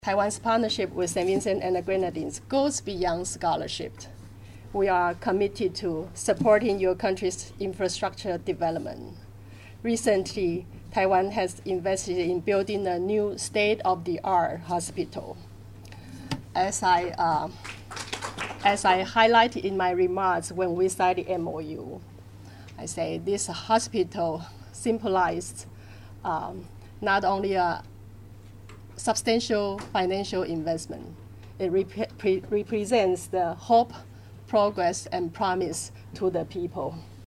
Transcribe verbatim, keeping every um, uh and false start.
Taiwan's partnership with Saint Vincent and the Grenadines goes beyond scholarship. We are committed to supporting your country's infrastructure development. Recently, Taiwan has invested in building a new state-of-the-art hospital. As I, uh, as I highlighted in my remarks when we signed the M O U, I say this hospital symbolized um, not only a substantial financial investment, it rep- pre- represents the hope, progress, and promise to the people.